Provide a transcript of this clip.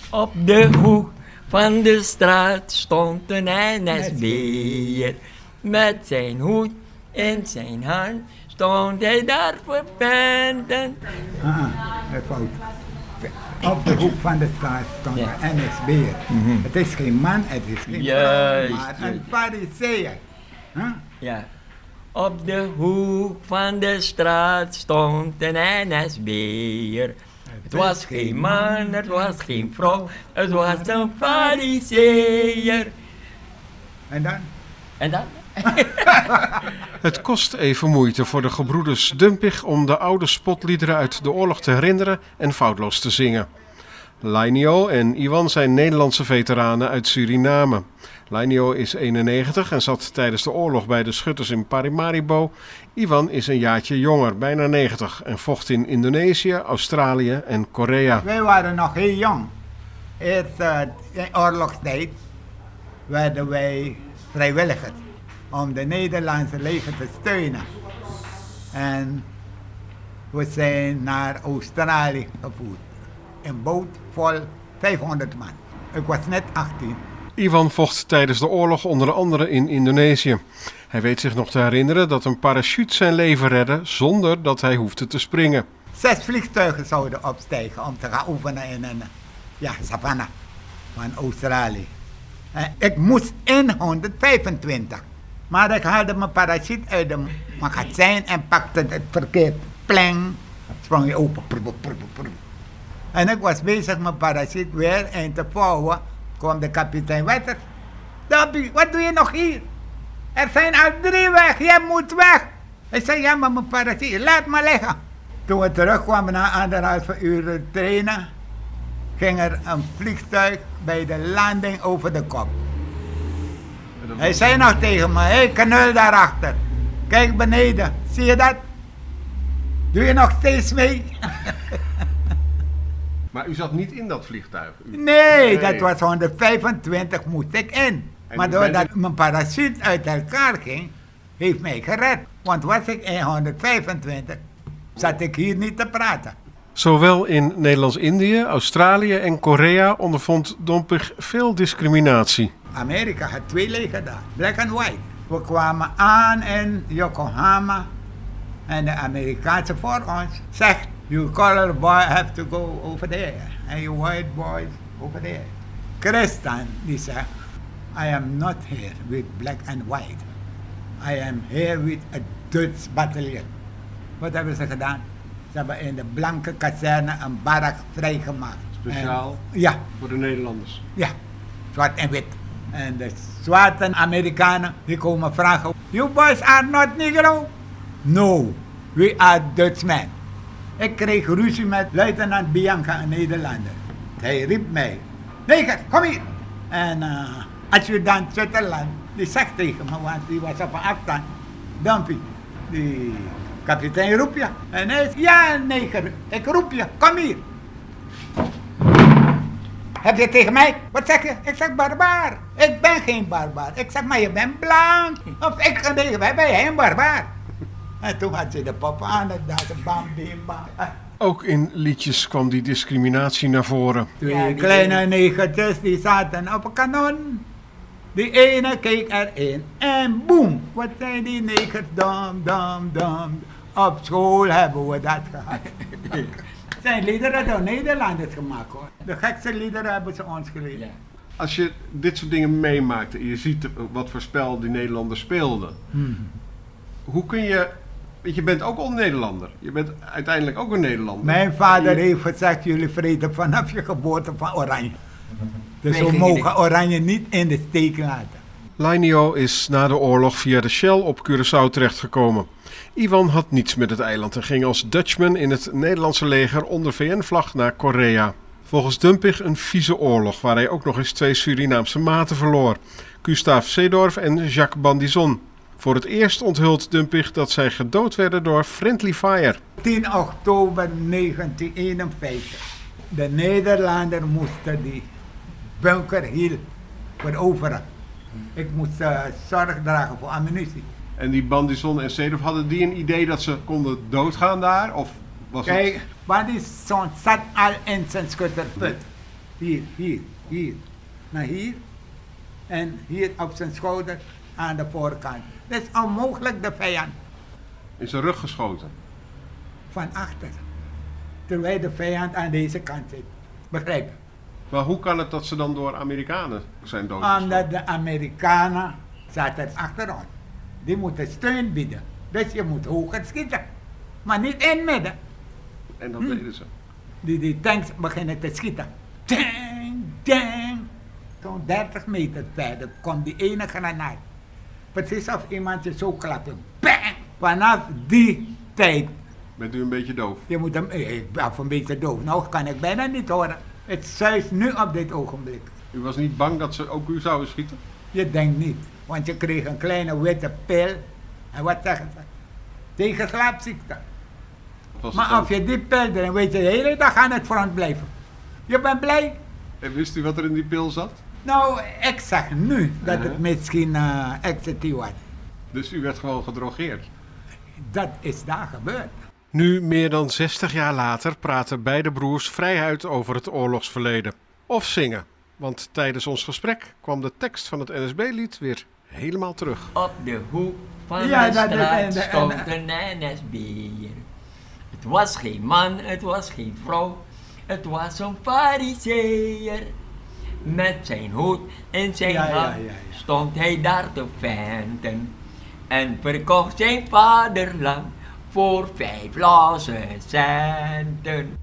Op de hoek van de straat stond een NSB'er. Met zijn hoed in zijn hand stond hij daar voor penten. Dat fout. Op de hoek van de straat stond een NSB'er. Het is geen man, het is geen vrouw, maar een fariseer. Ja. Op de hoek van de straat stond een NSB'er. Het was geen man, het was geen vrouw, het was een fariseer. En dan? En dan? Het kost even moeite voor de gebroeders Dumpig om de oude spotliederen uit de oorlog te herinneren en foutloos te zingen. Lainio en Iwan zijn Nederlandse veteranen uit Suriname. Lainio is 91 en zat tijdens de oorlog bij de schutters in Paramaribo. Iwan is een jaartje jonger, bijna 90, en vocht in Indonesië, Australië en Korea. Wij waren nog heel jong. Eerst in oorlogstijd werden wij vrijwilligers om de Nederlandse leger te steunen. En we zijn naar Australië gevoerd. Een boot vol 500 man. Ik was net 18. Iwan vocht tijdens de oorlog onder andere in Indonesië. Hij weet zich nog te herinneren dat een parachute zijn leven redde zonder dat hij hoefde te springen. 6 vliegtuigen zouden opstijgen om te gaan oefenen in een savanne van Australië. Ik moest in 125. Maar ik haalde mijn parachute uit de magazijn en pakte het verkeerd. Pling, sprong je open. En ik was bezig mijn parachute weer in te vouwen. Kwam de kapitein Wetter. Dumpy, wat doe je nog hier? Er zijn al 3 weg, jij moet weg. Ik zei, ja, maar mijn parachute, laat me liggen. Toen we terugkwamen na 1,5 uur trainen, ging er een vliegtuig bij de landing over de kop. Hij zei nog tegen me, hé, knul daarachter. Kijk beneden, zie je dat? Doe je nog steeds mee? Maar u zat niet in dat vliegtuig? Nee, dat was 125 moest ik in. Maar doordat mijn parachute uit elkaar ging, heeft mij gered. Want was ik in 125, zat ik hier niet te praten. Zowel in Nederlands-Indië, Australië en Korea ondervond Dumpig veel discriminatie. Amerika had 2 legers daar, black and white. We kwamen aan in Yokohama en de Amerikaanse voor ons zegt, you color boy have to go over there and you white boys over there. Christian die zegt, I am not here with black and white. I am here with a Dutch battalion. Wat hebben ze gedaan? Ze hebben in de blanke kazerne een barak vrijgemaakt. Speciaal? Ja. Voor de Nederlanders? Ja, zwart en wit. En de zwarte Amerikanen die komen vragen, you boys are not Negro? No, we are Dutchmen. Ik kreeg ruzie met luitenant Bianca, een Nederlander. Hij riep mij, neger, kom hier. En adjudant Zwitserland, die zegt tegen me, want die was op een afstand, Dumpy, die kapitein roep je. En hij zegt, ja neger, ik roep je, kom hier. Heb je tegen mij? Wat zeg je? Ik zeg barbaar. Ik ben geen barbaar. Ik zeg maar je bent blank. Of ik ga tegen mij, ben jij een barbaar? En toen had ze de pop aan en dacht ze bam, bim, bam. Ook in liedjes kwam die discriminatie naar voren. 2 kleine negertjes die zaten op een kanon. Die ene keek erin en boem. Wat zijn die negers dom, dom, dom. Op school hebben we dat gehad. Zijn liederen door Nederlanders gemaakt hoor. De gekste liederen hebben ze ons geleerd. Ja. Als je dit soort dingen meemaakt en je ziet wat voor spel die Nederlanders speelden. Hoe kun je... Je bent ook al Nederlander. Je bent uiteindelijk ook een Nederlander. Mijn vader heeft gezegd, jullie vreten vanaf je geboorte van Oranje. Dus we mogen Oranje niet in de steek laten. Lainio is na de oorlog via de Shell op Curaçao terechtgekomen. Iwan had niets met het eiland en ging als Dutchman in het Nederlandse leger onder VN-vlag naar Korea. Volgens Dumpig een vieze oorlog waar hij ook nog eens 2 Surinaamse maten verloor. Gustave Seedorf en Jacques Bandison. Voor het eerst onthult Dumpig dat zij gedood werden door friendly fire. 10 oktober 1951. De Nederlander moesten die bunker hier veroveren. Ik moest zorg dragen voor ammunitie. En die Bandison en Seedorf, hadden die een idee dat ze konden doodgaan daar? Of was Kijk, Bandison zat al in zijn schutterput. Hier. Naar hier. En hier op zijn schouder aan de voorkant. Dat is onmogelijk de vijand. In zijn rug geschoten. Van achter. Terwijl de vijand aan deze kant zit. Begrijp je? Maar hoe kan het dat ze dan door Amerikanen zijn doodgeschoten? Omdat de Amerikanen zaten achter ons. Die moeten steun bieden. Dus je moet hoger schieten. Maar niet in het midden. En dat deden ze. Die tanks beginnen te schieten. Dang, dang. Zo'n 30 meter verder komt die ene granaat. Precies of iemand je zo klapt. Bang! Vanaf die tijd. Bent u een beetje doof? Je moet hem, ik ben een beetje doof. Nou kan ik bijna niet horen. Het zuist nu op dit ogenblik. U was niet bang dat ze ook u zouden schieten? Je denkt niet. Want je kreeg een kleine witte pil. En wat zeggen ze? Tegen slaapziekte. Maar of je die pil drinkt, weet je de hele dag aan het front blijven. Je bent blij? En wist u wat er in die pil zat? Nou, ik zeg nu dat het misschien ecstasy was. Dus u werd gewoon gedrogeerd? Dat is daar gebeurd. Nu, meer dan 60 jaar later, praten beide broers vrij uit over het oorlogsverleden. Of zingen, want tijdens ons gesprek kwam de tekst van het NSB-lied weer helemaal terug. Op de hoek van Ja, de dat is- straat en- stond een NSB'er. Het was geen man, het was geen vrouw, het was een fariseer. Met zijn hoed in zijn Ja, hand ja. stond hij daar te venten. En verkocht zijn vaderland voor 5 losse centen.